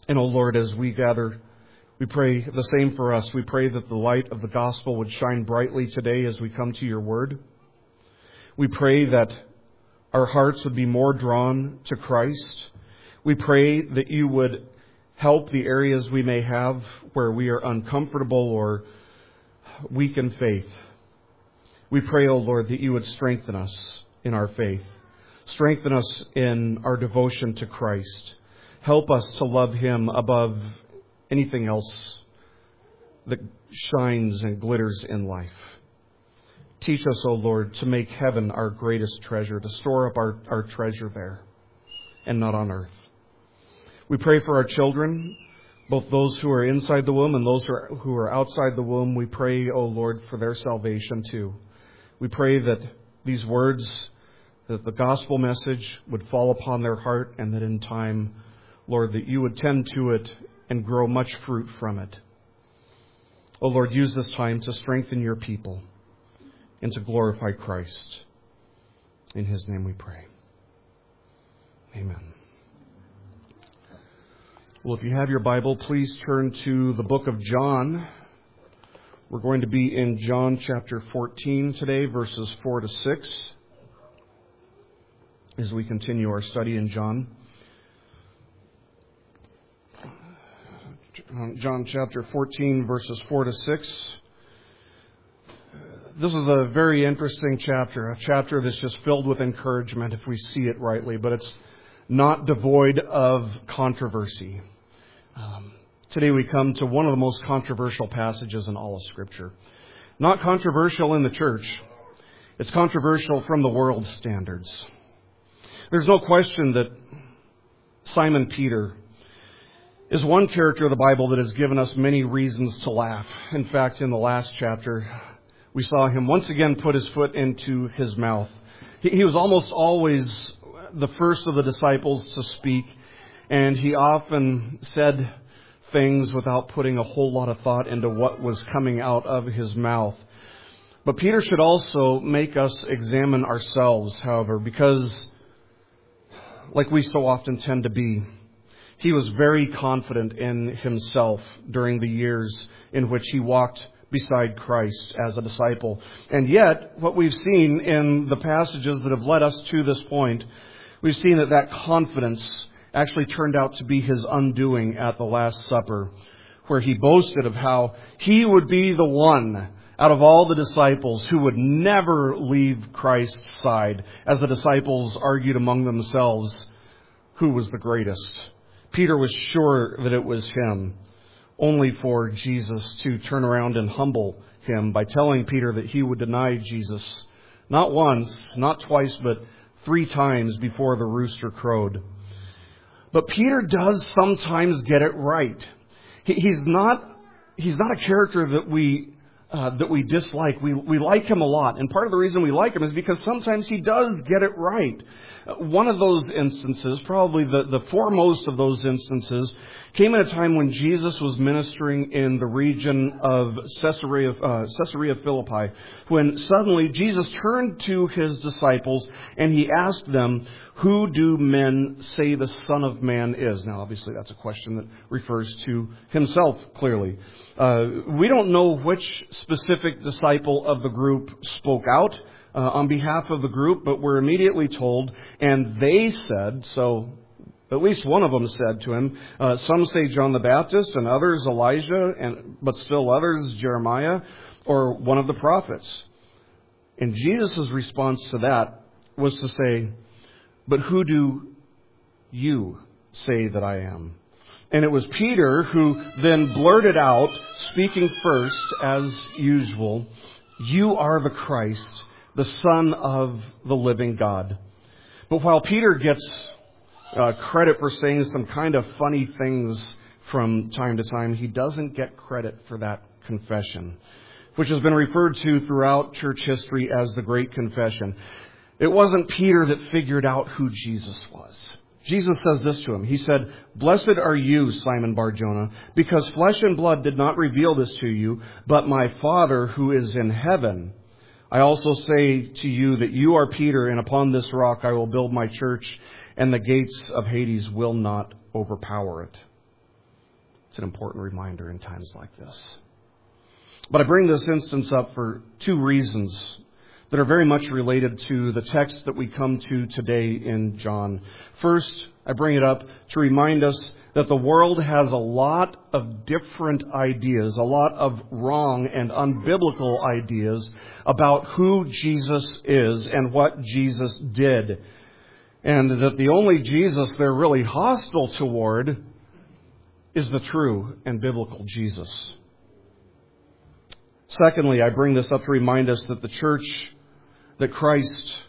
And, O Lord, as we gather, we pray the same for us. We pray that the light of the gospel would shine brightly today as we come to your word. We pray that our hearts would be more drawn to Christ. We pray that you would help the areas we may have where we are uncomfortable or weak in faith. We pray, O Lord, that you would strengthen us in our faith. Strengthen us in our devotion to Christ. Help us to love him above anything else that shines and glitters in life. Teach us, O Lord, to make heaven our greatest treasure, to store up our treasure there and not on earth. We pray for our children, both those who are inside the womb and those who are outside the womb. We pray, O Lord, for their salvation too. We pray that these words, that the gospel message would fall upon their heart, and that in time, Lord, that you would tend to it and grow much fruit from it. O Lord, use this time to strengthen your people and to glorify Christ. In his name we pray. Amen. Well, if you have your Bible, please turn to the book of John. We're going to be in John chapter 14 today, verses 4 to 6, as we continue our study in John. John chapter 14, verses 4 to 6. This is a very interesting chapter, a chapter that's just filled with encouragement if we see it rightly, but it's not devoid of controversy. Today we come to one of the most controversial passages in all of Scripture. Not controversial in the church. It's controversial from the world's standards. There's no question that Simon Peter is one character of the Bible that has given us many reasons to laugh. In fact, in the last chapter, we saw him once again put his foot into his mouth. He was almost always the first of the disciples to speak, and he often said things without putting a whole lot of thought into what was coming out of his mouth. But Peter should also make us examine ourselves, however, because, like we so often tend to be, he was very confident in himself during the years in which he walked beside Christ as a disciple. And yet, what we've seen in the passages that have led us to this point, we've seen that confidence actually turned out to be his undoing at the Last Supper, where he boasted of how he would be the one out of all the disciples who would never leave Christ's side, as the disciples argued among themselves who was the greatest. Peter was sure that it was him, only for Jesus to turn around and humble him by telling Peter that he would deny Jesus not once, not twice, but 3 times before the rooster crowed. But Peter does sometimes get it right. He's not a character that we dislike. We like him a lot. And part of the reason we like him is because sometimes he does get it right. One of those instances, probably the foremost of those instances, came at a time when Jesus was ministering in the region of Caesarea Philippi, when suddenly Jesus turned to his disciples and he asked them, "Who do men say the Son of Man is?" Now, obviously, that's a question that refers to himself, clearly. We don't know which specific disciple of the group spoke out on behalf of the group, but we're immediately told, and they said, so at least one of them said to him, some say John the Baptist, and others Elijah, but still others Jeremiah, or one of the prophets. And Jesus' response to that was to say, "But who do you say that I am?" And it was Peter who then blurted out, speaking first as usual, "You are the Christ, the Son of the living God." But while Peter gets credit for saying some kind of funny things from time to time, he doesn't get credit for that confession, which has been referred to throughout church history as the Great Confession. It wasn't Peter that figured out who Jesus was. Jesus says this to him. He said, "Blessed are you, Simon Bar-Jonah, because flesh and blood did not reveal this to you, but my Father who is in heaven. I also say to you that you are Peter, and upon this rock I will build my church, and the gates of Hades will not overpower it." It's an important reminder in times like this. But I bring this instance up for two reasons that are very much related to the text that we come to today in John. First, I bring it up to remind us that the world has a lot of different ideas, a lot of wrong and unbiblical ideas about who Jesus is and what Jesus did. And that the only Jesus they're really hostile toward is the true and biblical Jesus. Secondly, I bring this up to remind us that the church that Christ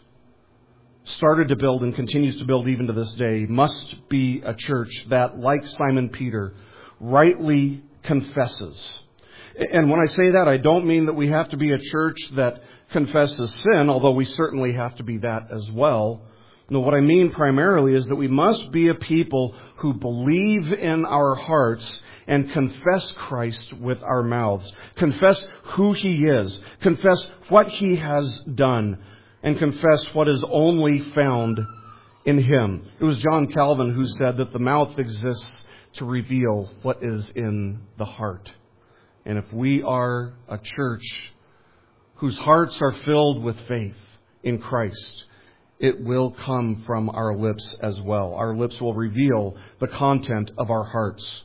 started to build and continues to build even to this day must be a church that, like Simon Peter, rightly confesses. And when I say that, I don't mean that we have to be a church that confesses sin, although we certainly have to be that as well. No, what I mean primarily is that we must be a people who believe in our hearts and confess Christ with our mouths. Confess who He is. Confess what He has done. And confess what is only found in Him. It was John Calvin who said that the mouth exists to reveal what is in the heart. And if we are a church whose hearts are filled with faith in Christ, it will come from our lips as well. Our lips will reveal the content of our hearts.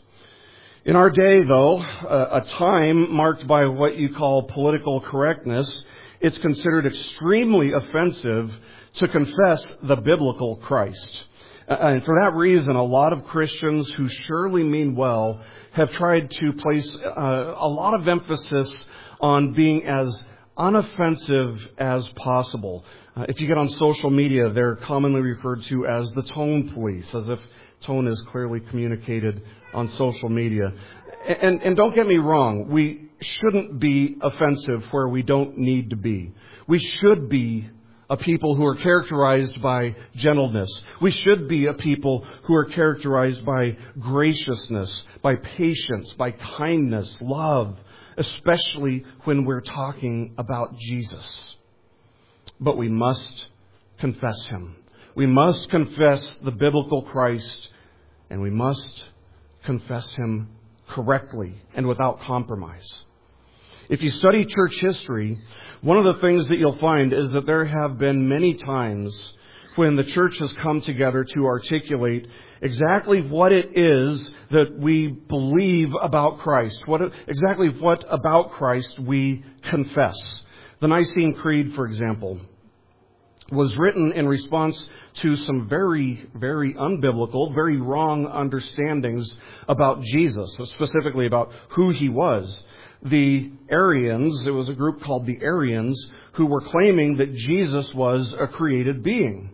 In our day, though, a time marked by what you call political correctness, it's considered extremely offensive to confess the biblical Christ. And for that reason, a lot of Christians who surely mean well have tried to place a lot of emphasis on being as unoffensive as possible. If you get on social media, they're commonly referred to as the tone police, as if tone is clearly communicated on social media. And don't get me wrong, we shouldn't be offensive where we don't need to be. We should be a people who are characterized by gentleness. We should be a people who are characterized by graciousness, by patience, by kindness, love, especially when we're talking about Jesus. But we must confess Him. We must confess the biblical Christ, and we must confess Him correctly and without compromise. If you study church history, one of the things that you'll find is that there have been many times when the church has come together to articulate exactly what it is that we believe about Christ, exactly what about Christ we confess. The Nicene Creed, for example, was written in response to some very, very unbiblical, very wrong understandings about Jesus, specifically about who He was. The Arians, it was a group called the Arians, who were claiming that Jesus was a created being.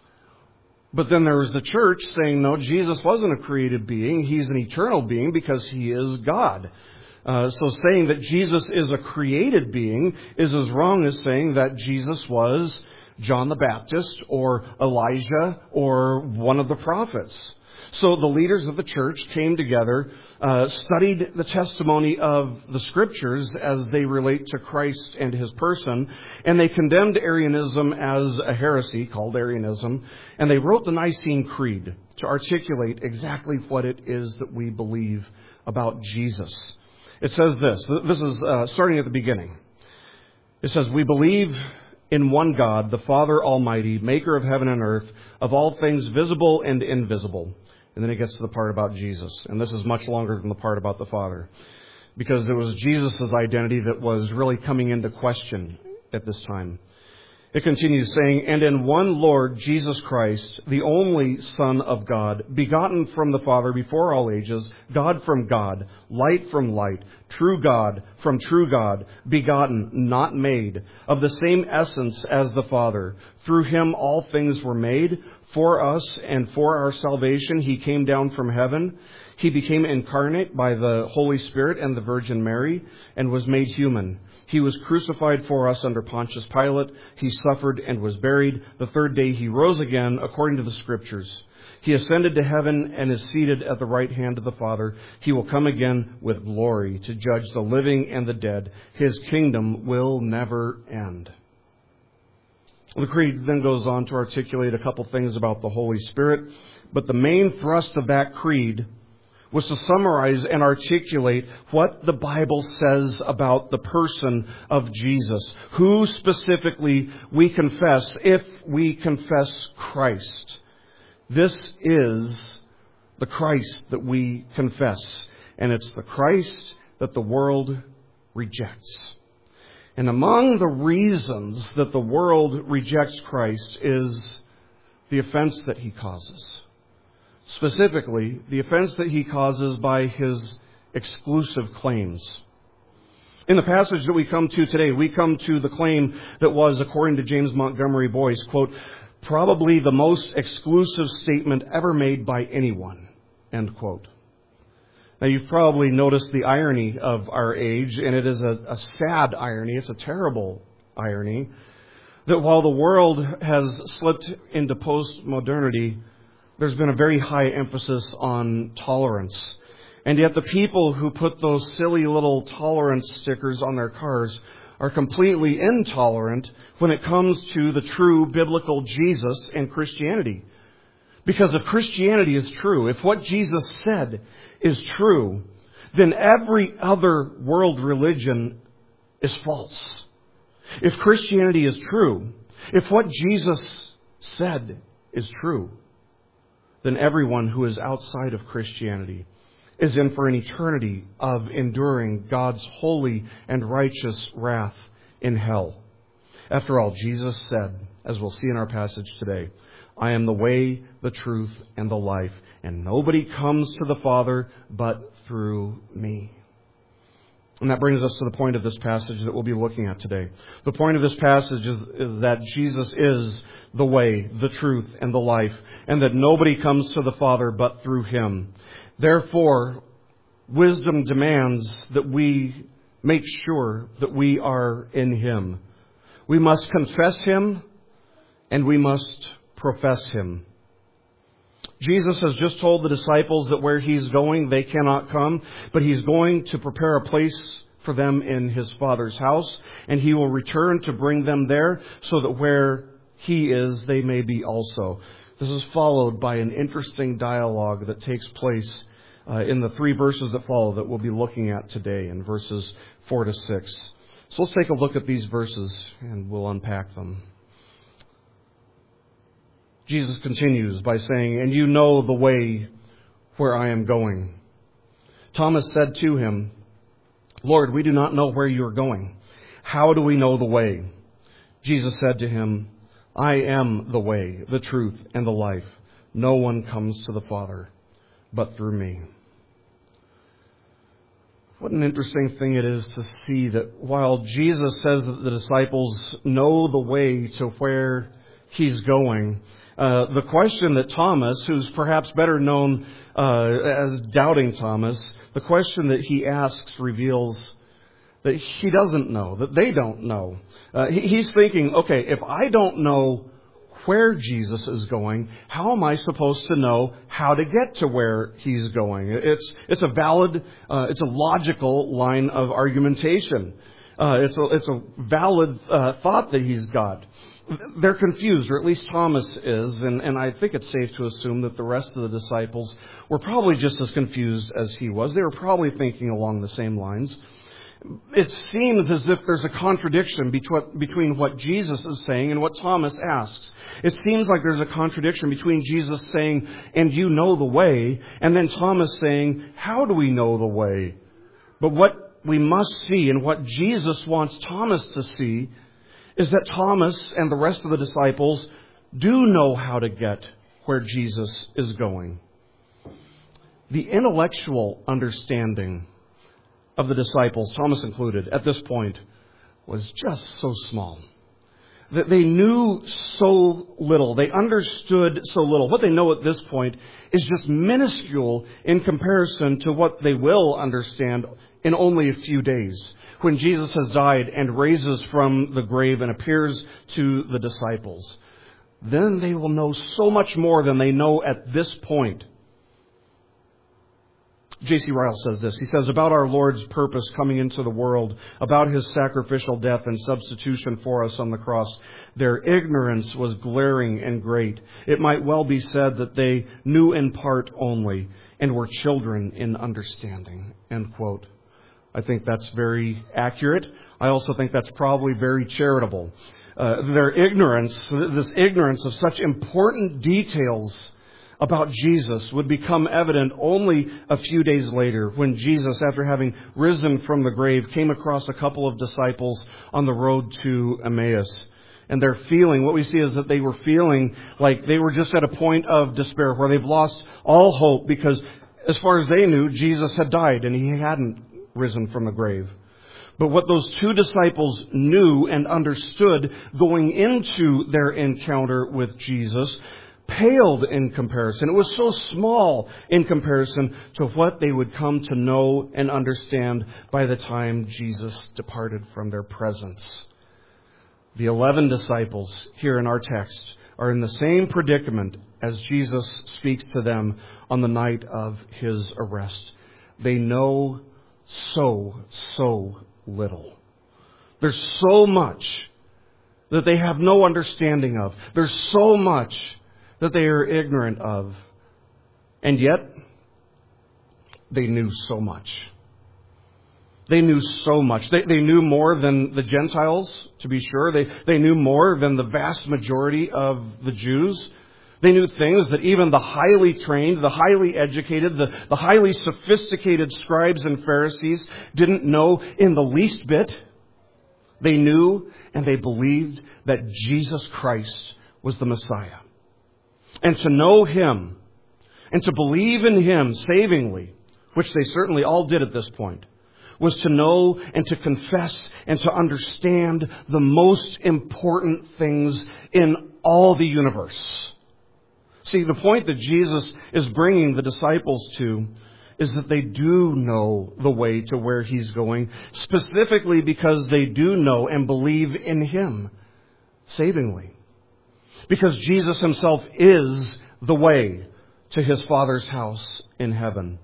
But then there was the church saying, no, Jesus wasn't a created being. He's an eternal being because He is God. So saying that Jesus is a created being is as wrong as saying that Jesus was John the Baptist or Elijah or one of the prophets. So the leaders of the church came together, studied the testimony of the Scriptures as they relate to Christ and His person, and they condemned Arianism as a heresy called Arianism, and they wrote the Nicene Creed to articulate exactly what it is that we believe about Jesus. It says this is starting at the beginning. It says, "We believe in one God, the Father Almighty, maker of heaven and earth, of all things visible and invisible." And then it gets to the part about Jesus. And this is much longer than the part about the Father, because it was Jesus' identity that was really coming into question at this time. It continues saying, "And in one Lord Jesus Christ, the only Son of God, begotten from the Father before all ages, God from God, light from light, true God from true God, begotten, not made, of the same essence as the Father. Through Him all things were made. For us and for our salvation He came down from heaven. He became incarnate by the Holy Spirit and the Virgin Mary and was made human. He was crucified for us under Pontius Pilate. He suffered and was buried. The third day He rose again according to the Scriptures. He ascended to heaven and is seated at the right hand of the Father. He will come again with glory to judge the living and the dead. His kingdom will never end." The Creed then goes on to articulate a couple things about the Holy Spirit, but the main thrust of that creed was to summarize and articulate what the Bible says about the person of Jesus, who specifically we confess if we confess Christ. This is the Christ that we confess, and it's the Christ that the world rejects. And among the reasons that the world rejects Christ is the offense that he causes. Specifically, the offense that he causes by his exclusive claims. In the passage that we come to today, we come to the claim that was, according to James Montgomery Boyce, quote, probably the most exclusive statement ever made by anyone, end quote. Now, you've probably noticed the irony of our age, and it is a sad irony, it's a terrible irony, that while the world has slipped into postmodernity, there's been a very high emphasis on tolerance. And yet the people who put those silly little tolerance stickers on their cars are completely intolerant when it comes to the true biblical Jesus and Christianity. Because if Christianity is true, if what Jesus said is true, then every other world religion is false. If Christianity is true, if what Jesus said is true, then everyone who is outside of Christianity is in for an eternity of enduring God's holy and righteous wrath in hell. After all, Jesus said, as we'll see in our passage today, I am the way, the truth, and the life, and nobody comes to the Father but through me. And that brings us to the point of this passage that we'll be looking at today. The point of this passage is that Jesus is the way, the truth, and the life, and that nobody comes to the Father but through him. Therefore, wisdom demands that we make sure that we are in him. We must confess him, and we must profess him. Jesus has just told the disciples that where he's going, they cannot come, but he's going to prepare a place for them in his Father's house, and he will return to bring them there so that where he is, they may be also. This is followed by an interesting dialogue that takes place in the 3 verses that follow that we'll be looking at today, in verses 4 to 6. So let's take a look at these verses, and we'll unpack them. Jesus continues by saying, and you know the way where I am going. Thomas said to him, Lord, we do not know where you are going. How do we know the way? Jesus said to him, I am the way, the truth, and the life. No one comes to the Father but through me. What an interesting thing it is to see that while Jesus says that the disciples know the way to where he's going, the question that Thomas, who's perhaps better known as Doubting Thomas, the question that he asks reveals that he doesn't know, that they don't know. He's thinking, okay, if I don't know where Jesus is going, how am I supposed to know how to get to where he's going? It's a valid, it's a logical line of argumentation. It's a valid thought that he's got. They're confused, or at least Thomas is, and I think it's safe to assume that the rest of the disciples were probably just as confused as he was. They were probably thinking along the same lines. It seems as if there's a contradiction between what Jesus is saying and what Thomas asks. It seems like there's a contradiction between Jesus saying, and you know the way, and then Thomas saying, how do we know the way? But what we must see, and what Jesus wants Thomas to see, is that Thomas and the rest of the disciples do know how to get where Jesus is going. The intellectual understanding of the disciples, Thomas included, at this point, was just so small. That they knew so little. They understood so little. What they know at this point is just minuscule in comparison to what they will understand in only a few days, when Jesus has died and raises from the grave and appears to the disciples. Then they will know so much more than they know at this point. J.C. Ryle says this. He says, about our Lord's purpose coming into the world, about His sacrificial death and substitution for us on the cross, their ignorance was glaring and great. It might well be said that they knew in part only and were children in understanding. End quote. I think that's very accurate. I also think that's probably very charitable. Their ignorance, this ignorance of such important details about Jesus would become evident only a few days later when Jesus, after having risen from the grave, came across a couple of disciples on the road to Emmaus. And they're feeling, what we see is that they were feeling like they were just at a point of despair where they've lost all hope because as far as they knew, Jesus had died and He hadn't risen from the grave. But what those two disciples knew and understood going into their encounter with Jesus paled in comparison. It was so small in comparison to what they would come to know and understand by the time Jesus departed from their presence. The 11 disciples here in our text are in the same predicament as Jesus speaks to them on the night of His arrest. They know so little. There's so much that they have no understanding of. There's so much that they are ignorant of. And yet, they knew so much. They knew so much. They knew more than the Gentiles, to be sure. They knew more than the vast majority of the Jews. They knew things that even the highly trained, the highly educated, the highly sophisticated scribes and Pharisees didn't know in the least bit. They knew and they believed that Jesus Christ was the Messiah. And to know Him and to believe in Him savingly, which they certainly all did at this point, was to know and to confess and to understand the most important things in all the universe. See, the point that Jesus is bringing the disciples to is that they do know the way to where He's going, specifically because they do know and believe in Him savingly. Because Jesus Himself is the way to His Father's house in heaven.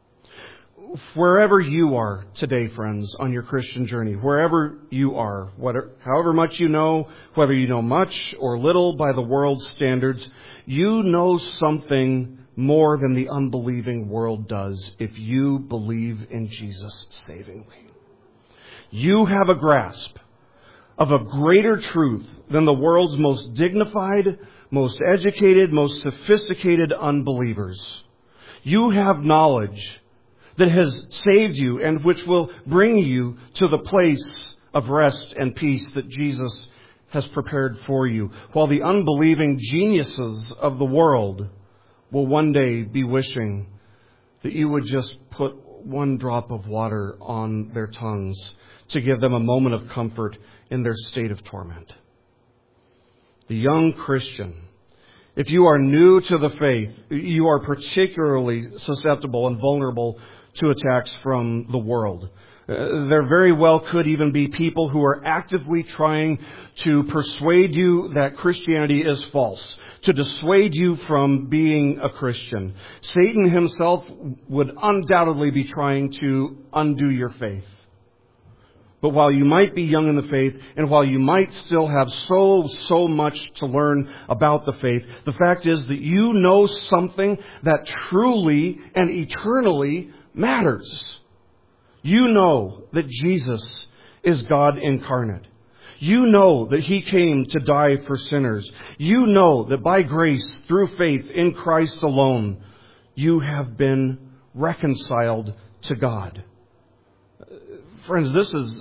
Wherever you are today, friends, on your Christian journey, wherever you are, however much you know, whether you know much or little by the world's standards, you know something more than the unbelieving world does if you believe in Jesus savingly. You have a grasp of a greater truth than the world's most dignified, most educated, most sophisticated unbelievers. You have knowledge that has saved you and which will bring you to the place of rest and peace that Jesus has prepared for you, while the unbelieving geniuses of the world will one day be wishing that you would just put one drop of water on their tongues to give them a moment of comfort in their state of torment. The young Christian, if you are new to the faith, you are particularly susceptible and vulnerable to attacks from the world. There very well could even be people who are actively trying to persuade you that Christianity is false, to dissuade you from being a Christian. Satan himself would undoubtedly be trying to undo your faith. But while you might be young in the faith, and while you might still have so much to learn about the faith, the fact is that you know something that truly and eternally matters. You know that Jesus is God incarnate. You know that He came to die for sinners. You know that by grace, through faith in Christ alone, you have been reconciled to God. Friends, this is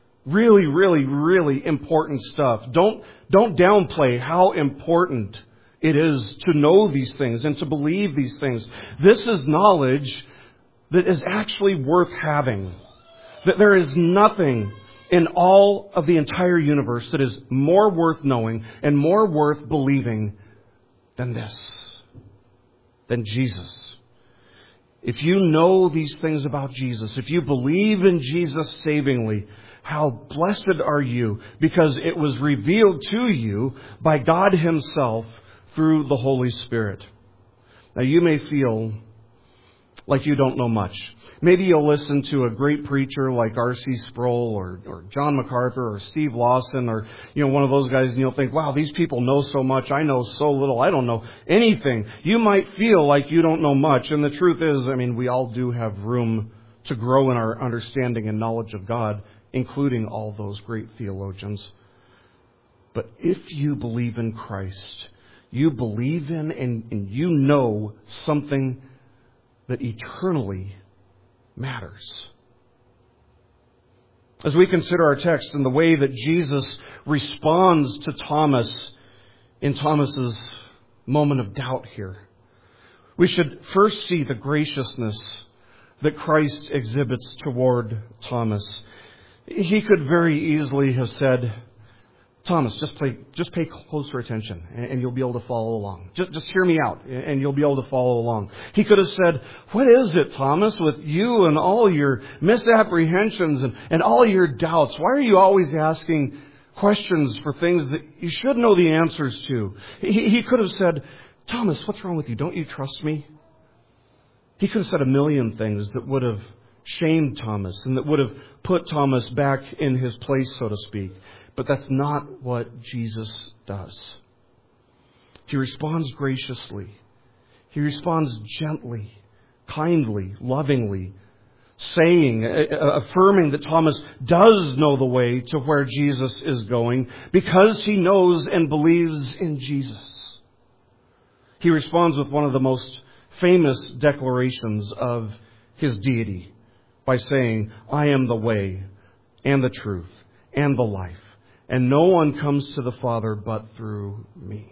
really important stuff. Don't downplay how important it is to know these things and to believe these things. This is knowledge that is actually worth having. That there is nothing in all of the entire universe that is more worth knowing and more worth believing than this, than Jesus. If you know these things about Jesus, if you believe in Jesus savingly, how blessed are you, because it was revealed to you by God Himself through the Holy Spirit. Now you may feel like you don't know much. Maybe you'll listen to a great preacher like R.C. Sproul or John MacArthur or Steve Lawson or, one of those guys, and you'll think, wow, these people know so much. I know so little. I don't know anything. You might feel like you don't know much. And the truth is, we all do have room to grow in our understanding and knowledge of God, including all those great theologians. But if you believe in Christ, you believe in and you know something that eternally matters. As we consider our text and the way that Jesus responds to Thomas in Thomas's moment of doubt here, we should first see the graciousness that Christ exhibits toward Thomas. He could very easily have said, Thomas, just pay closer attention and you'll be able to follow along. Just hear me out and you'll be able to follow along. He could have said, what is it, Thomas, with you and all your misapprehensions and all your doubts? Why are you always asking questions for things that you should know the answers to? He could have said, Thomas, what's wrong with you? Don't you trust me? He could have said a million things that would have shamed Thomas and that would have put Thomas back in his place, so to speak. But that's not what Jesus does. He responds graciously. He responds gently, kindly, lovingly, affirming that Thomas does know the way to where Jesus is going because he knows and believes in Jesus. He responds with one of the most famous declarations of his deity by saying, I am the way and the truth and the life. And no one comes to the Father but through me.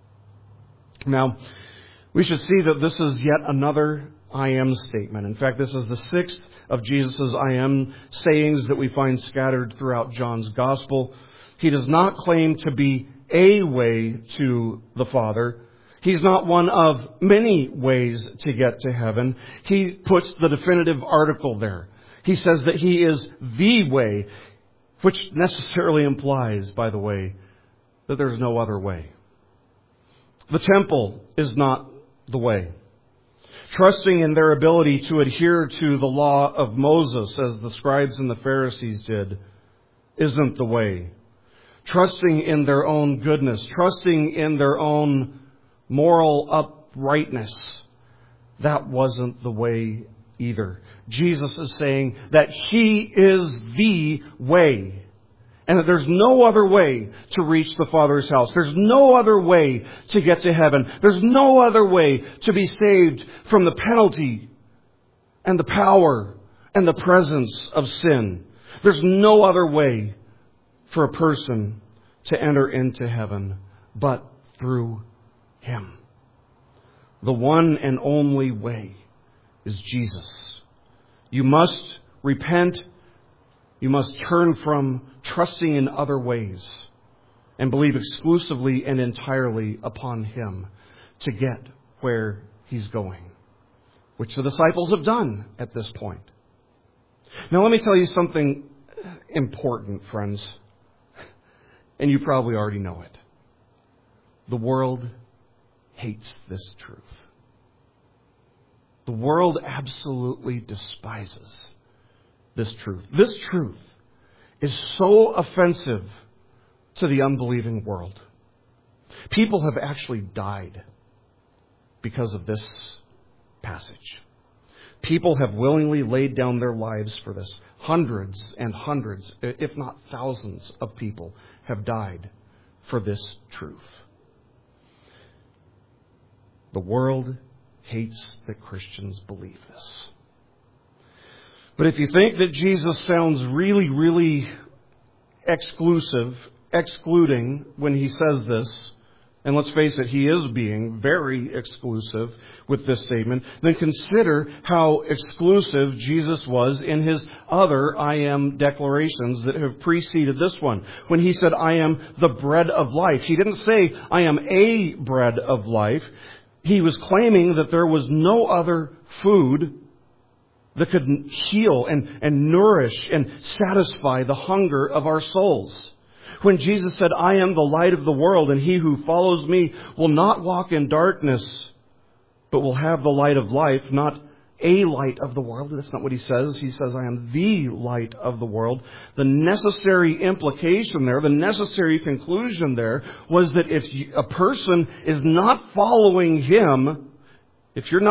Now, we should see that this is yet another I am statement. In fact, this is the sixth of Jesus' I am sayings that we find scattered throughout John's Gospel. He does not claim to be a way to the Father. He's not one of many ways to get to heaven. He puts the definitive article there. He says that He is the way, which necessarily implies, by the way, that there's no other way. The temple is not the way. Trusting in their ability to adhere to the law of Moses, as the scribes and the Pharisees did, isn't the way. Trusting in their own goodness, trusting in their own moral uprightness, that wasn't the way either. Jesus is saying that He is the way, and that there's no other way to reach the Father's house. There's no other way to get to heaven. There's no other way to be saved from the penalty and the power and the presence of sin. There's no other way for a person to enter into heaven but through Him. The one and only way is Jesus. You must repent. You must turn from trusting in other ways and believe exclusively and entirely upon Him to get where He's going, which the disciples have done at this point. Now, let me tell you something important, friends, and you probably already know it. The world hates this truth. The world absolutely despises this truth. This truth is so offensive to the unbelieving world. People have actually died because of this passage. People have willingly laid down their lives for this. Hundreds and hundreds, if not thousands of people have died for this truth. The world hates that Christians believe this. But if you think that Jesus sounds really, really excluding when He says this, and let's face it, He is being very exclusive with this statement, then consider how exclusive Jesus was in His other I am declarations that have preceded this one. When He said, I am the bread of life, He didn't say, I am a bread of life. He was claiming that there was no other food that could heal and nourish and satisfy the hunger of our souls. When Jesus said, I am the light of the world, and he who follows me will not walk in darkness, but will have the light of life, not a light of the world. That's not what he says. He says, I am the light of the world. The necessary implication there, the necessary conclusion there, was that if a person is not following him, if you're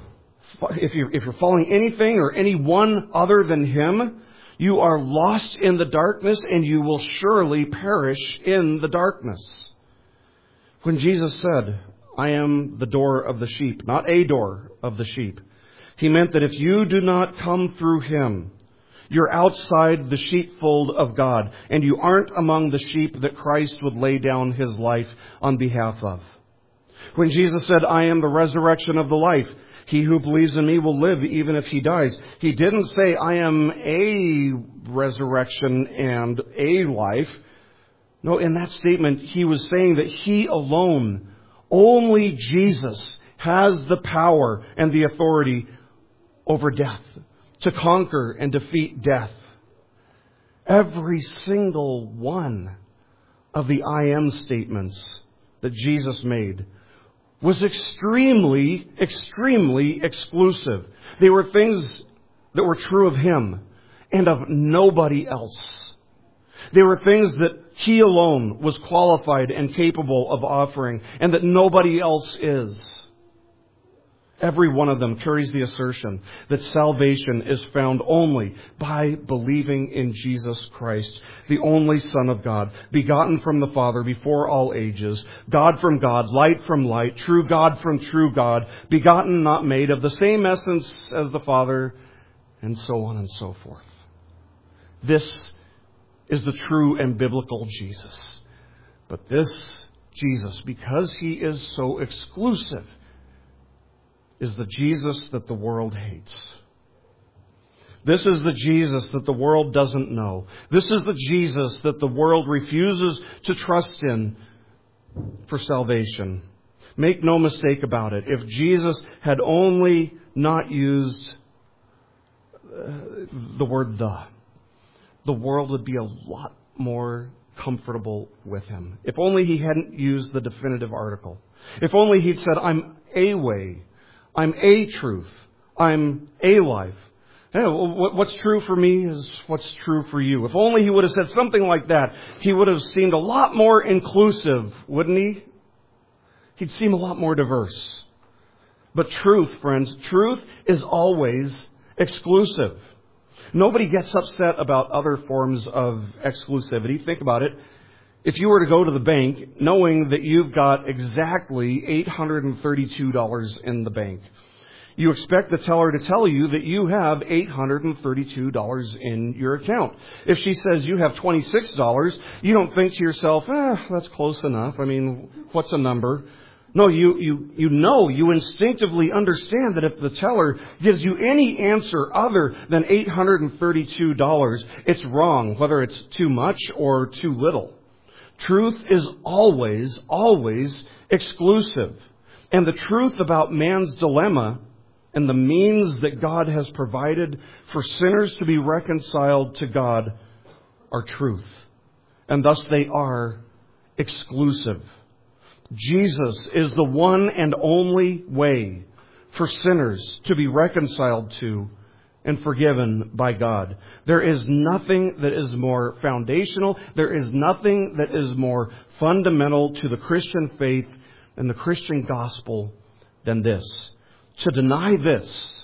following anything or anyone other than him, you are lost in the darkness and you will surely perish in the darkness. When Jesus said, I am the door of the sheep, not a door of the sheep, he meant that if you do not come through him, you're outside the sheepfold of God, and you aren't among the sheep that Christ would lay down his life on behalf of. When Jesus said, I am the resurrection of the life, he who believes in me will live even if he dies, he didn't say, I am a resurrection and a life. No, in that statement, he was saying that he alone, only Jesus, has the power and the authority over death, to conquer and defeat death. Every single one of the I am statements that Jesus made was extremely, extremely exclusive. They were things that were true of him and of nobody else. They were things that he alone was qualified and capable of offering, and that nobody else is. Every one of them carries the assertion that salvation is found only by believing in Jesus Christ, the only Son of God, begotten from the Father before all ages, God from God, light from light, true God from true God, begotten, not made, of the same essence as the Father, and so on and so forth. This is the true and biblical Jesus. But this Jesus, because he is so exclusive, is the Jesus that the world hates. This is the Jesus that the world doesn't know. This is the Jesus that the world refuses to trust in for salvation. Make no mistake about it. If Jesus had only not used the word the world would be a lot more comfortable with him. If only he hadn't used the definitive article. If only he'd said, I'm a way, I'm a truth, I'm a life. What's true for me is what's true for you. If only he would have said something like that, he would have seemed a lot more inclusive, wouldn't he? He'd seem a lot more diverse. But truth, friends, truth is always exclusive. Nobody gets upset about other forms of exclusivity. Think about it. If you were to go to the bank knowing that you've got exactly $832 in the bank, you expect the teller to tell you that you have $832 in your account. If she says you have $26, you don't think to yourself, that's close enough. I mean, what's a number? No, you instinctively understand that if the teller gives you any answer other than $832, it's wrong, whether it's too much or too little. Truth is always, always exclusive. And the truth about man's dilemma and the means that God has provided for sinners to be reconciled to God are truth. And thus they are exclusive. Jesus is the one and only way for sinners to be reconciled to and forgiven by God. There is nothing that is more foundational. There is nothing that is more fundamental to the Christian faith and the Christian gospel than this. To deny this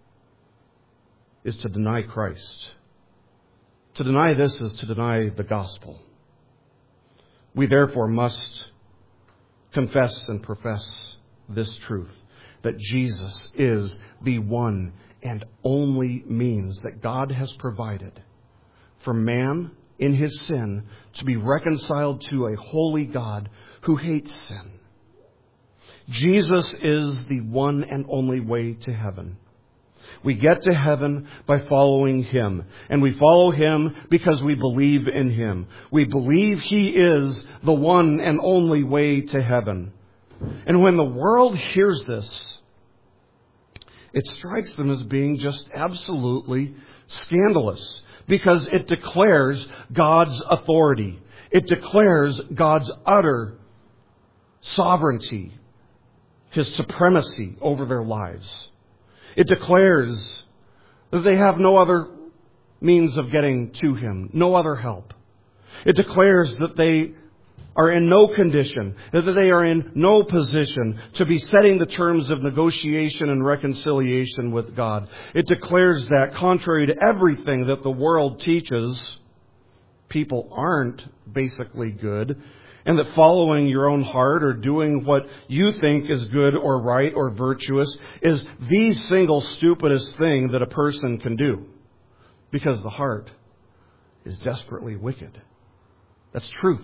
is to deny Christ. To deny this is to deny the gospel. We therefore must confess and profess this truth, that Jesus is the one and only means that God has provided for man in his sin to be reconciled to a holy God who hates sin. Jesus is the one and only way to heaven. We get to heaven by following him. And we follow him because we believe in him. We believe he is the one and only way to heaven. And when the world hears this, it strikes them as being just absolutely scandalous, because it declares God's authority. It declares God's utter sovereignty, his supremacy over their lives. It declares that they have no other means of getting to Him, no other help. It declares that they are in no condition, that they are in no position to be setting the terms of negotiation and reconciliation with God. It declares that, contrary to everything that the world teaches, people aren't basically good, and that following your own heart or doing what you think is good or right or virtuous is the single stupidest thing that a person can do, because the heart is desperately wicked. That's truth.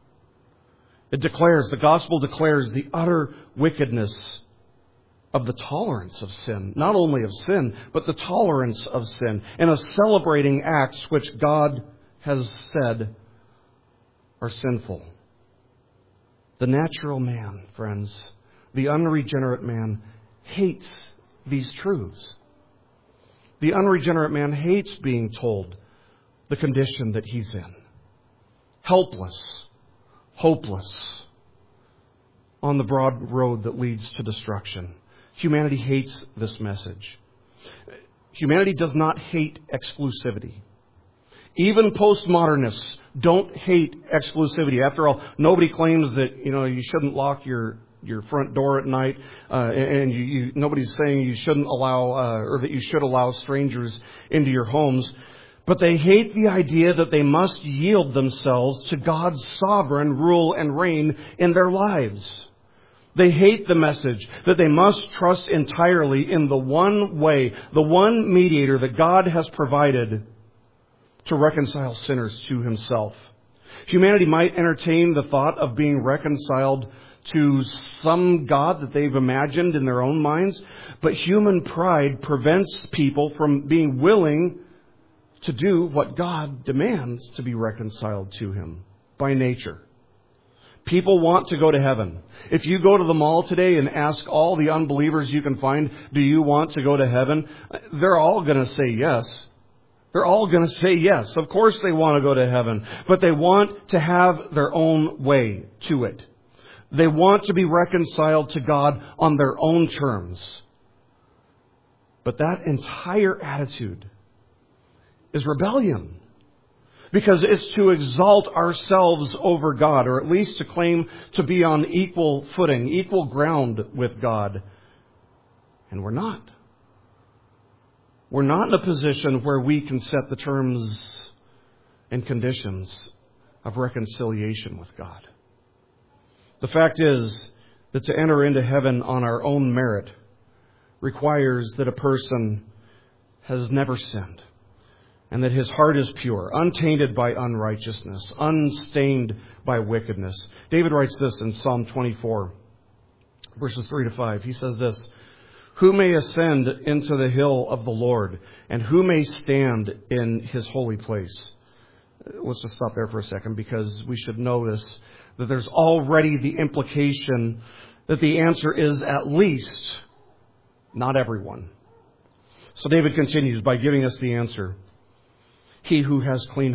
The gospel declares the utter wickedness of the tolerance of sin. Not only of sin, but the tolerance of sin. And of celebrating acts which God has said are sinful. The natural man, friends, the unregenerate man, hates these truths. The unregenerate man hates being told the condition that he's in. Helpless, hopeless, on the broad road that leads to destruction. Humanity hates this message. Humanity does not hate exclusivity. Even postmodernists don't hate exclusivity. After all, nobody claims that you shouldn't lock your front door at night, and nobody's saying you shouldn't allow or that you should allow strangers into your homes. But they hate the idea that they must yield themselves to God's sovereign rule and reign in their lives. They hate the message that they must trust entirely in the one way, the one mediator that God has provided to reconcile sinners to Himself. Humanity might entertain the thought of being reconciled to some God that they've imagined in their own minds, but human pride prevents people from being willing to do what God demands to be reconciled to Him by nature. People want to go to heaven. If you go to the mall today and ask all the unbelievers you can find, do you want to go to heaven? They're all going to say yes. They're all going to say yes. Of course they want to go to heaven, but they want to have their own way to it. They want to be reconciled to God on their own terms. But that entire attitude is rebellion, because it's to exalt ourselves over God, or at least to claim to be on equal footing, equal ground with God. And we're not. We're not in a position where we can set the terms and conditions of reconciliation with God. The fact is that to enter into heaven on our own merit requires that a person has never sinned, and that his heart is pure, untainted by unrighteousness, unstained by wickedness. David writes this in Psalm 24, verses 3 to 5. He says this: "Who may ascend into the hill of the Lord, and who may stand in His holy place?" Let's just stop there for a second, because we should notice that there's already the implication that the answer is at least not everyone. So David continues by giving us the answer. "He who has clean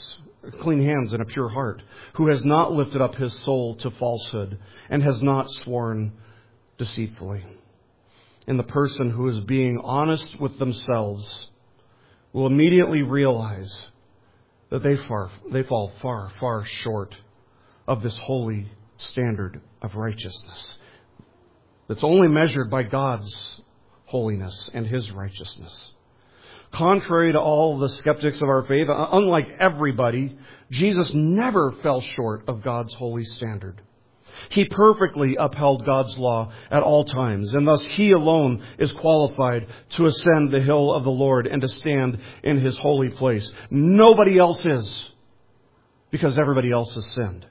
hands and a pure heart, who has not lifted up his soul to falsehood and has not sworn deceitfully." And the person who is being honest with themselves will immediately realize that they fall far, far short of this holy standard of righteousness that's only measured by God's holiness and His righteousness. Contrary to all the skeptics of our faith, unlike everybody, Jesus never fell short of God's holy standard. He perfectly upheld God's law at all times, and thus He alone is qualified to ascend the hill of the Lord and to stand in His holy place. Nobody else is, because everybody else has sinned.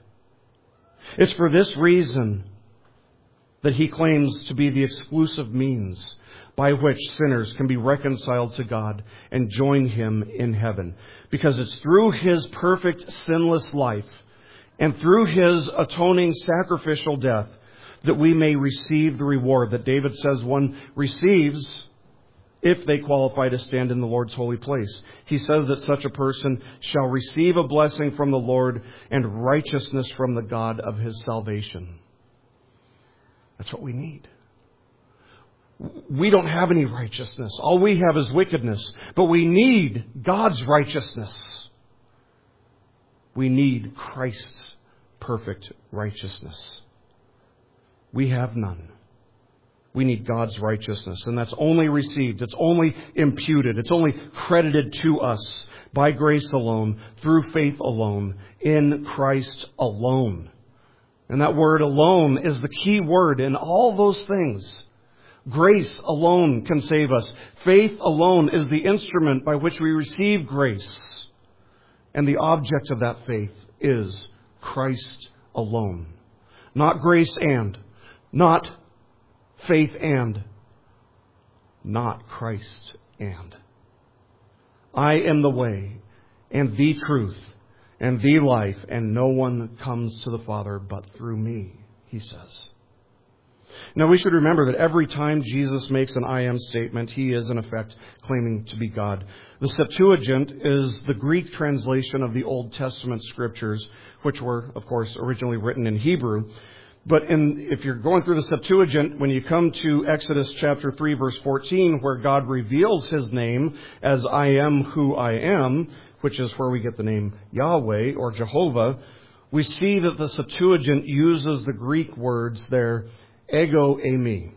It's for this reason that He claims to be the exclusive means by which sinners can be reconciled to God and join Him in heaven. Because it's through His perfect, sinless life and through His atoning sacrificial death that we may receive the reward that David says one receives if they qualify to stand in the Lord's holy place. He says that such a person shall receive a blessing from the Lord and righteousness from the God of his salvation. That's what we need. We don't have any righteousness. All we have is wickedness. But we need God's righteousness. We need Christ's perfect righteousness. We have none. We need God's righteousness. And that's only received. It's only imputed. It's only credited to us by grace alone, through faith alone, in Christ alone. And that word alone is the key word in all those things. Grace alone can save us. Faith alone is the instrument by which we receive grace. And the object of that faith is Christ alone. Not grace and, not faith and, not Christ and. I am the way and the truth and the life, and no one comes to the Father but through me, he says. Now, we should remember that every time Jesus makes an I am statement, he is, in effect, claiming to be God. The Septuagint is the Greek translation of the Old Testament scriptures, which were, of course, originally written in Hebrew. But if you're going through the Septuagint, when you come to Exodus chapter 3, verse 14, where God reveals his name as I am who I am, which is where we get the name Yahweh or Jehovah, we see that the Septuagint uses the Greek words there, ego eimi.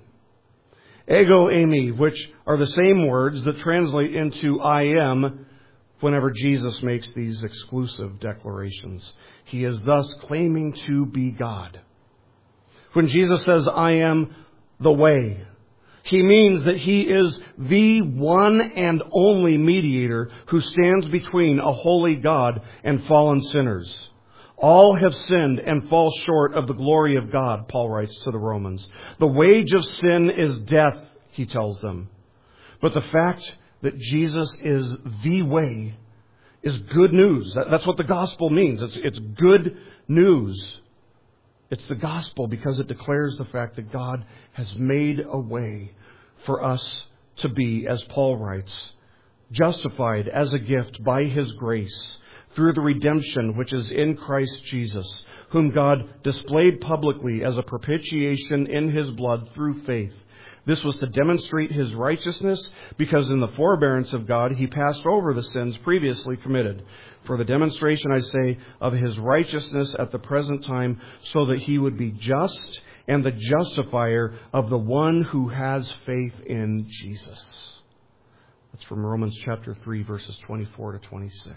Ego eimi, which are the same words that translate into I am whenever Jesus makes these exclusive declarations. He is thus claiming to be God. When Jesus says, I am the way, he means that he is the one and only mediator who stands between a holy God and fallen sinners. All have sinned and fall short of the glory of God, Paul writes to the Romans. The wage of sin is death, he tells them. But the fact that Jesus is the way is good news. That's what the gospel means. It's good news. It's the gospel because it declares the fact that God has made a way for us to be, as Paul writes, justified as a gift by his grace through the redemption which is in Christ Jesus, whom God displayed publicly as a propitiation in his blood through faith. This was to demonstrate his righteousness, because in the forbearance of God he passed over the sins previously committed. For the demonstration, I say, of his righteousness at the present time, so that he would be just and the justifier of the one who has faith in Jesus. That's from Romans chapter 3, verses 24 to 26.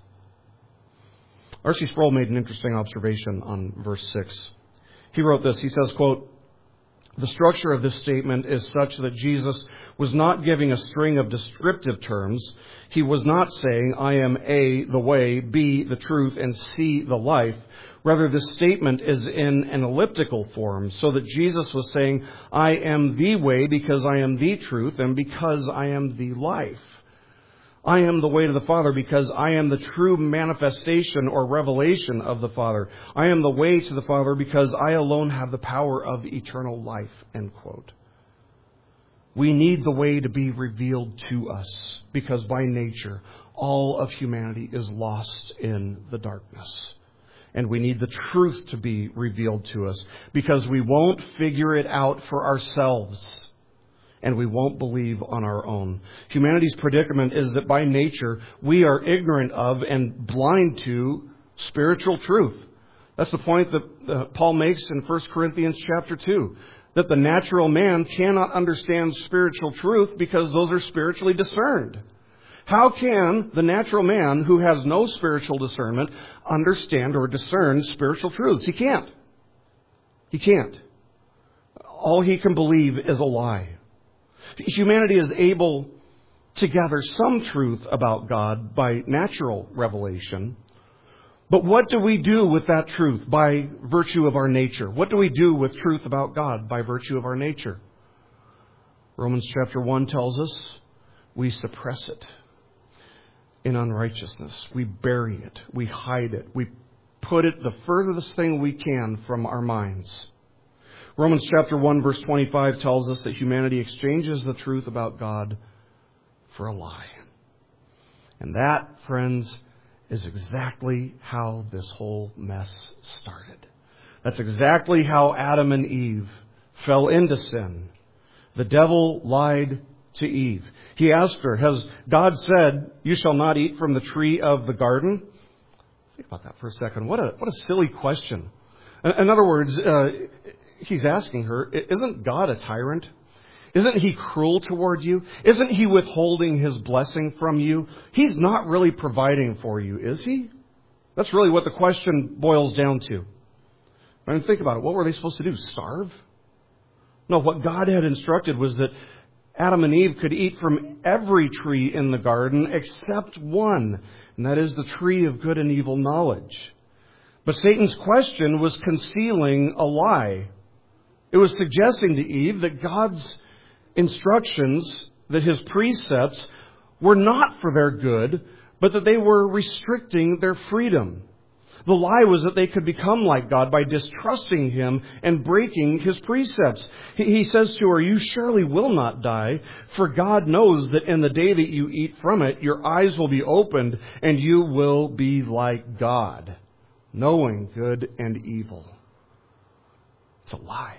R.C. Sproul made an interesting observation on verse 6. He wrote this. He says, quote, the structure of this statement is such that Jesus was not giving a string of descriptive terms. He was not saying, I am A, the way, B, the truth, and C, the life. Rather, this statement is in an elliptical form, so that Jesus was saying, I am the way because I am the truth and because I am the life. I am the way to the Father because I am the true manifestation or revelation of the Father. I am the way to the Father because I alone have the power of eternal life. End quote. We need the way to be revealed to us because by nature all of humanity is lost in the darkness. And we need the truth to be revealed to us because we won't figure it out for ourselves. And we won't believe on our own. Humanity's predicament is that by nature we are ignorant of and blind to spiritual truth. That's the point that Paul makes in 1 Corinthians chapter 2. That the natural man cannot understand spiritual truth because those are spiritually discerned. How can the natural man who has no spiritual discernment understand or discern spiritual truths? He can't. He can't. All he can believe is a lie. Humanity is able to gather some truth about God by natural revelation. But what do we do with that truth by virtue of our nature? What do we do with truth about God by virtue of our nature? Romans chapter 1 tells us we suppress it in unrighteousness. We bury it. We hide it. We put it the furthest thing we can from our minds. Romans chapter 1 verse 25 tells us that humanity exchanges the truth about God for a lie. And that, friends, is exactly how this whole mess started. That's exactly how Adam and Eve fell into sin. The devil lied to Eve. He asked her, has God said, you shall not eat from the tree of the garden? Think about that for a second. What a silly question. In other words, he's asking her, isn't God a tyrant? Isn't he cruel toward you? Isn't he withholding his blessing from you? He's not really providing for you, is he? That's really what the question boils down to. I mean, think about it. What were they supposed to do? Starve? No, what God had instructed was that Adam and Eve could eat from every tree in the garden except one, and that is the tree of good and evil knowledge. But Satan's question was concealing a lie. It was suggesting to Eve that God's instructions, that his precepts were not for their good, but that they were restricting their freedom. The lie was that they could become like God by distrusting him and breaking his precepts. He says to her, you surely will not die, for God knows that in the day that you eat from it, your eyes will be opened and you will be like God, knowing good and evil. It's a lie.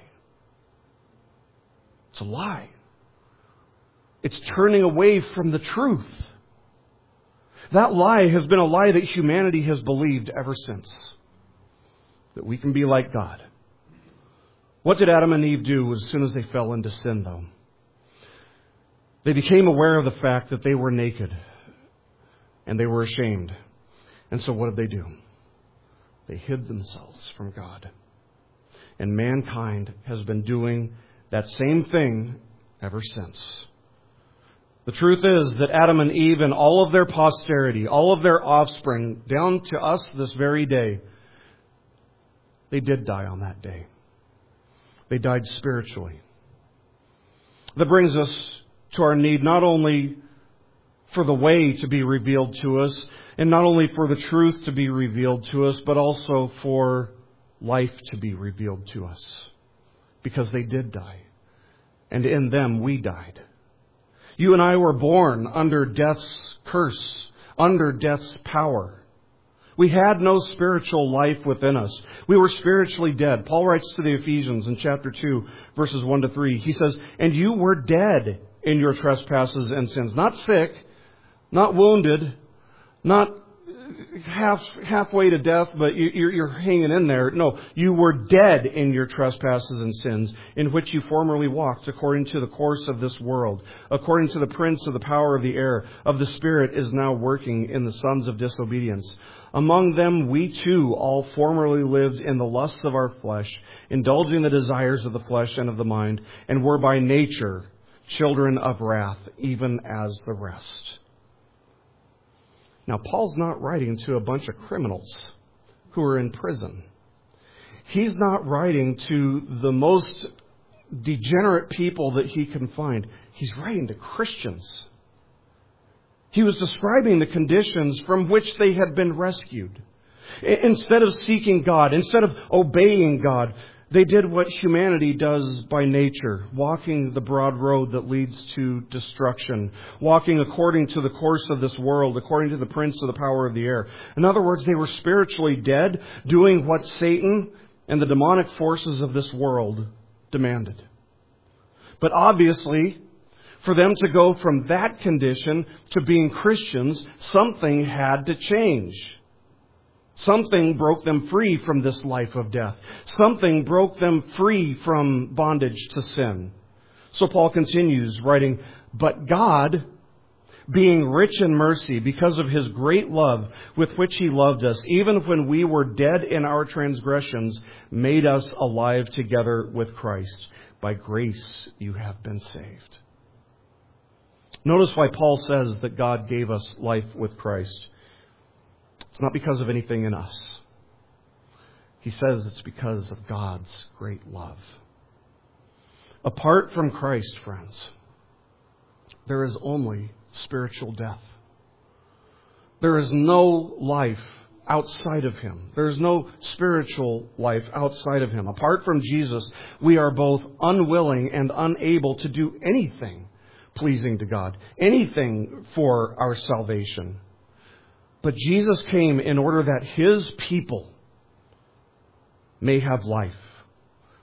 It's a lie. It's turning away from the truth. That lie has been a lie that humanity has believed ever since. That we can be like God. What did Adam and Eve do as soon as they fell into sin, though? They became aware of the fact that they were naked. And they were ashamed. And so what did they do? They hid themselves from God. And mankind has been doing that same thing ever since. The truth is that Adam and Eve and all of their posterity, all of their offspring, down to us this very day, they did die on that day. They died spiritually. That brings us to our need not only for the way to be revealed to us, and not only for the truth to be revealed to us, but also for life to be revealed to us. Because they did die. And in them we died. You and I were born under death's curse, under death's power. We had no spiritual life within us. We were spiritually dead. Paul writes to the Ephesians in chapter 2, verses 1 to 3. He says, and you were dead in your trespasses and sins. Not sick, not wounded, not halfway to death, but you're hanging in there. No, you were dead in your trespasses and sins, in which you formerly walked according to the course of this world, according to the prince of the power of the air, of the Spirit is now working in the sons of disobedience. Among them we too all formerly lived in the lusts of our flesh, indulging the desires of the flesh and of the mind, and were by nature children of wrath, even as the rest. Now, Paul's not writing to a bunch of criminals who are in prison. He's not writing to the most degenerate people that he can find. He's writing to Christians. He was describing the conditions from which they had been rescued. Instead of seeking God, instead of obeying God, they did what humanity does by nature, walking the broad road that leads to destruction, walking according to the course of this world, according to the prince of the power of the air. In other words, they were spiritually dead, doing what Satan and the demonic forces of this world demanded. But obviously, for them to go from that condition to being Christians, something had to change. Something broke them free from this life of death. Something broke them free from bondage to sin. So Paul continues writing, but God, being rich in mercy because of his great love with which he loved us, even when we were dead in our transgressions, made us alive together with Christ. By grace you have been saved. Notice why Paul says that God gave us life with Christ. It's not because of anything in us. He says it's because of God's great love. Apart from Christ, friends, there is only spiritual death. There is no life outside of Him. There is no spiritual life outside of Him. Apart from Jesus, we are both unwilling and unable to do anything pleasing to God, anything for our salvation. But Jesus came in order that His people may have life.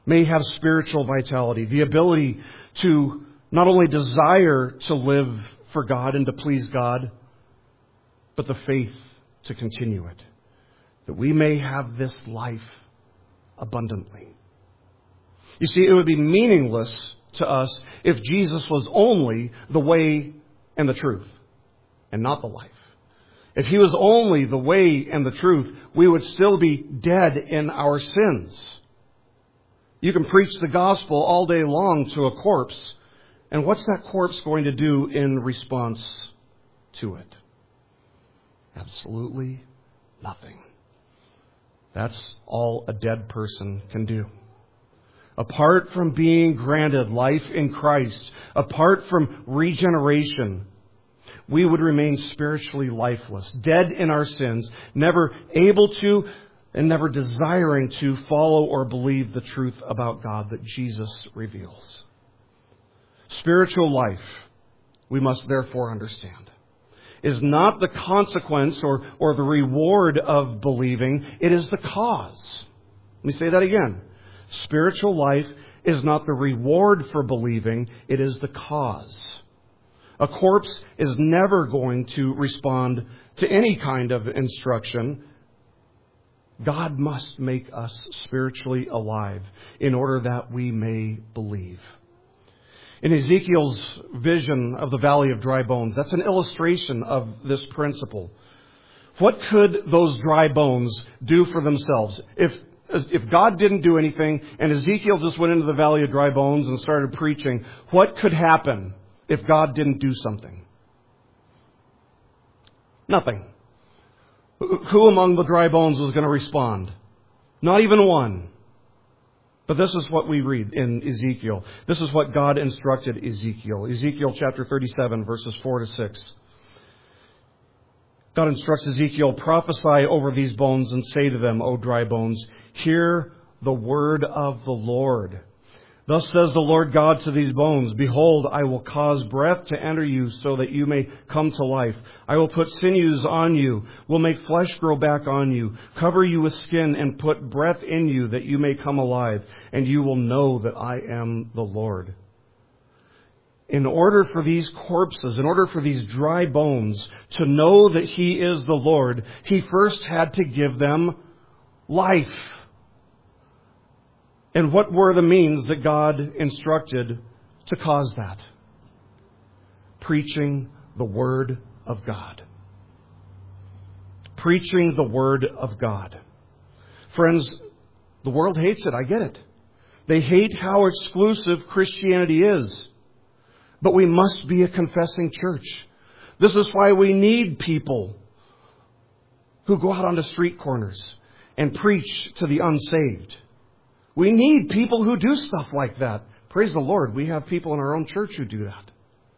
may have spiritual vitality, the ability to not only desire to live for God and to please God, but the faith to continue it, that we may have this life abundantly. You see, it would be meaningless to us if Jesus was only the way and the truth, and not the life. If He was only the way and the truth, we would still be dead in our sins. You can preach the gospel all day long to a corpse, and what's that corpse going to do in response to it? Absolutely nothing. That's all a dead person can do. Apart from being granted life in Christ, apart from regeneration, we would remain spiritually lifeless, dead in our sins, never able to and never desiring to follow or believe the truth about God that Jesus reveals. Spiritual life, we must therefore understand, is not the consequence or the reward of believing. It is the cause. Let me say that again. Spiritual life is not the reward for believing. It is the cause. A corpse is never going to respond to any kind of instruction. God must make us spiritually alive in order that we may believe. In Ezekiel's vision of the valley of dry bones, that's an illustration of this principle. What could those dry bones do for themselves? If God didn't do anything and Ezekiel just went into the valley of dry bones and started preaching, what could happen if God didn't do something? Nothing. Who among the dry bones was going to respond? Not even one. But this is what we read in Ezekiel. This is what God instructed Ezekiel. Ezekiel chapter 37, verses 4 to 6. God instructs Ezekiel, prophesy over these bones and say to them, O dry bones, hear the word of the Lord. Thus says the Lord God to these bones, behold, I will cause breath to enter you so that you may come to life. I will put sinews on you, will make flesh grow back on you, cover you with skin and put breath in you that you may come alive, and you will know that I am the Lord. In order for these corpses, in order for these dry bones to know that He is the Lord, He first had to give them life. And what were the means that God instructed to cause that? Preaching the Word of God. Preaching the Word of God. Friends, the world hates it. I get it. They hate how exclusive Christianity is. But we must be a confessing church. This is why we need people who go out onto street corners and preach to the unsaved. We need people who do stuff like that. Praise the Lord, we have people in our own church who do that.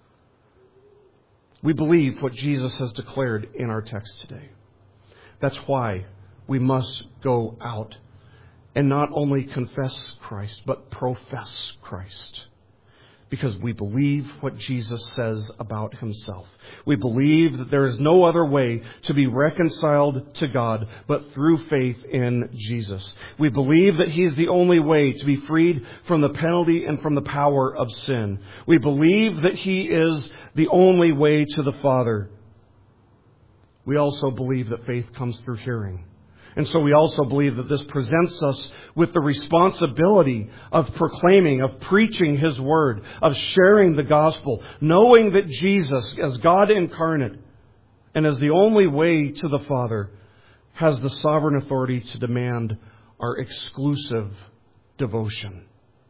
We believe what Jesus has declared in our text today. That's why we must go out and not only confess Christ, but profess Christ. Because we believe what Jesus says about Himself. We believe that there is no other way to be reconciled to God but through faith in Jesus. We believe that He is the only way to be freed from the penalty and from the power of sin. We believe that He is the only way to the Father. We also believe that faith comes through hearing. And so we also believe that this presents us with the responsibility of proclaiming, of preaching His Word, of sharing the gospel, knowing that Jesus, as God incarnate and as the only way to the Father, has the sovereign authority to demand our exclusive devotion.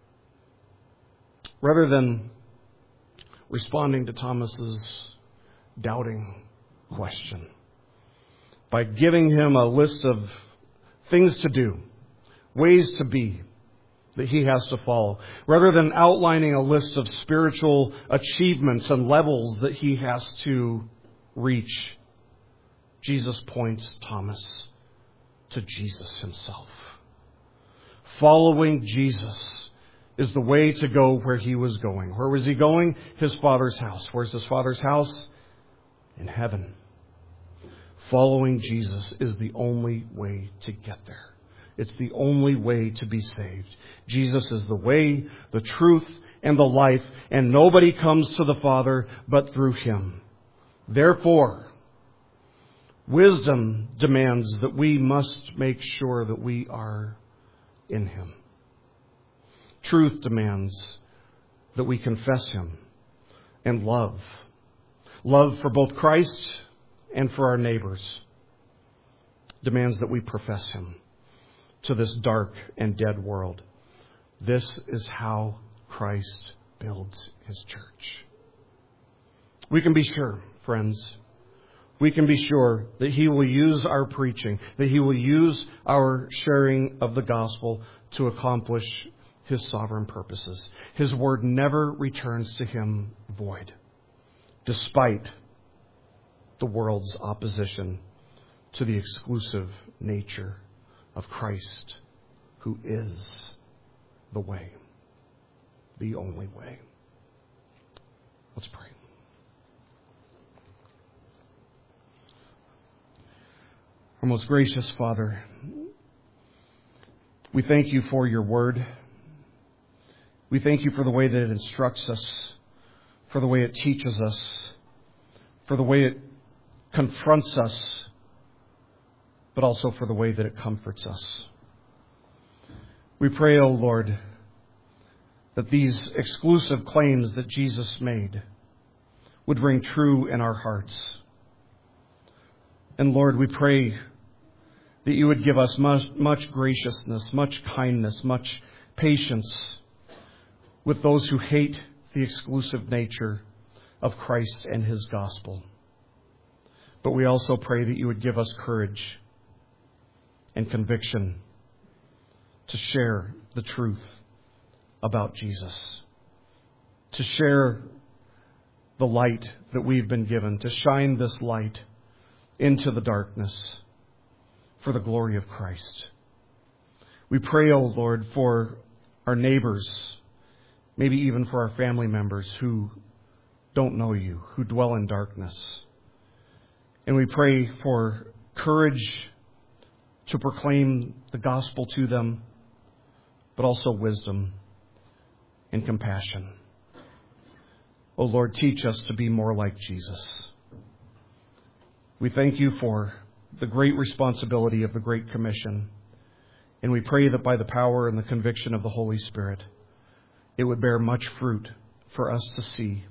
Rather than responding to Thomas's doubting question, by giving him a list of things to do, ways to be that he has to follow, rather than outlining a list of spiritual achievements and levels that he has to reach, Jesus points Thomas to Jesus Himself. Following Jesus is the way to go where He was going. Where was He going? His Father's house. Where's His Father's house? In heaven. Following Jesus is the only way to get there. It's the only way to be saved. Jesus is the way, the truth, and the life, and nobody comes to the Father but through Him. Therefore, wisdom demands that we must make sure that we are in Him. Truth demands that we confess Him. And love for both Christ and for our neighbors, demands that we profess Him to this dark and dead world. This is how Christ builds His church. We can be sure, friends, we can be sure that He will use our preaching, that He will use our sharing of the gospel to accomplish His sovereign purposes. His word never returns to Him void, despite the world's opposition to the exclusive nature of Christ, who is the way, the only way. Let's pray. Our most gracious Father, we thank You for Your word. We thank You for the way that it instructs us, for the way it teaches us, for the way it confronts us, but also for the way that it comforts us. We pray, O Lord, that these exclusive claims that Jesus made would ring true in our hearts. And Lord, we pray that You would give us much graciousness, much kindness, much patience with those who hate the exclusive nature of Christ and His gospel. But we also pray that You would give us courage and conviction to share the truth about Jesus, to share the light that we've been given, to shine this light into the darkness for the glory of Christ. We pray, O Lord, for our neighbors, maybe even for our family members who don't know You, who dwell in darkness. And we pray for courage to proclaim the gospel to them, but also wisdom and compassion. O Lord, teach us to be more like Jesus. We thank You for the great responsibility of the Great Commission, and we pray that by the power and the conviction of the Holy Spirit, it would bear much fruit for us to see.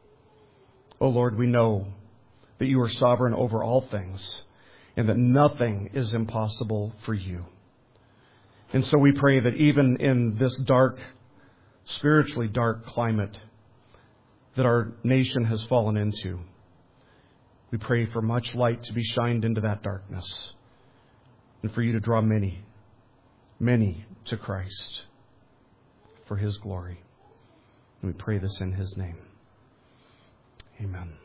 O Lord, we know that You are sovereign over all things, and that nothing is impossible for You. And so we pray that even in this dark, spiritually dark climate that our nation has fallen into, we pray for much light to be shined into that darkness, and for You to draw many, many to Christ for His glory. And we pray this in His name. Amen.